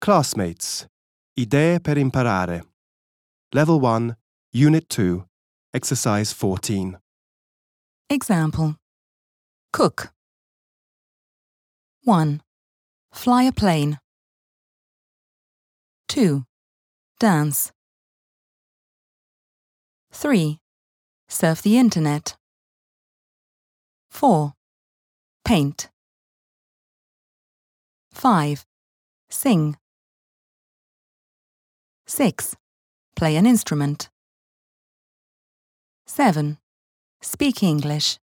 classmates, Idee per imparare. Level 1, Unit 2, Exercise 14. Example. Cook. 1. Fly a plane. 2. Dance. 3. Surf the internet. 4. Paint. 5. Sing. 6. Play an instrument. 7. Speak English.